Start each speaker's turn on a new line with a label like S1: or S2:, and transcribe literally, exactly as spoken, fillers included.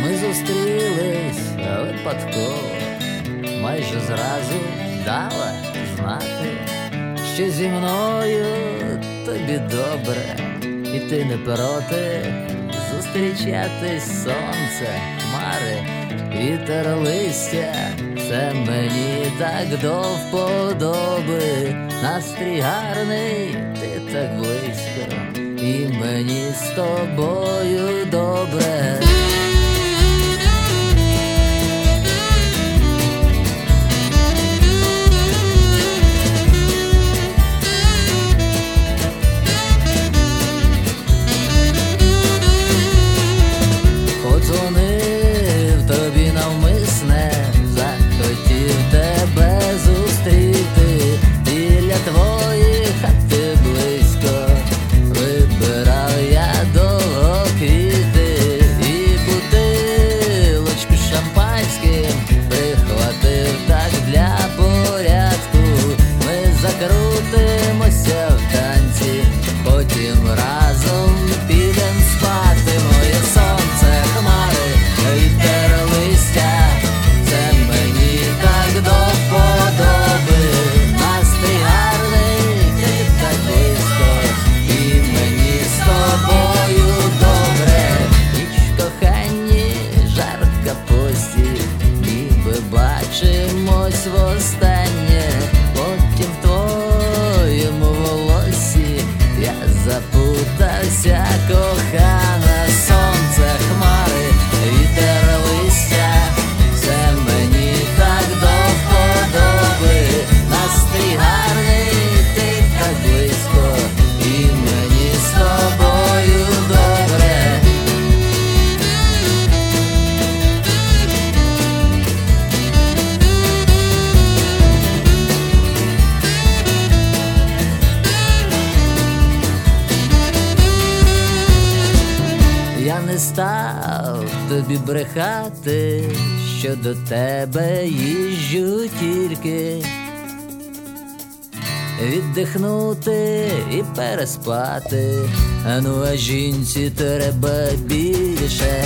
S1: Ми зустрілись випадково, майже зразу дала знати, що зі мною тобі добре, і ти не проти зустрічатись. Сонце, хмари, вітер, листя, все мені так до вподоби. Настрій гарний, ти так близько, і мені з тобою добре. Подзвонив тобі навмисне, захотів тебе зустріти. Біля твоєї хати близько вибирав я довго квіти, і бутилочку з шампанським прихватив так для порядку. Ми закрутимося в танці, потім разом підем спати. Моє сонце, хмари, вітер, листя, це мені так до вподоби. Настрій гарний, ти так близько, і мені з тобою добре. Ніч в коханні, жар в капусті, ніби бачимось востаннє. Потім в твоєму волосі я запутався, кохана. Сонце, хмари, вітер, листя, все мені так до вподоби. Настрій гарний, ти так близько, і мені з тобою добре. Я не став тобі брехати, що до тебе їжджу тільки віддихнути і переспати. Ну а жінці треба більше.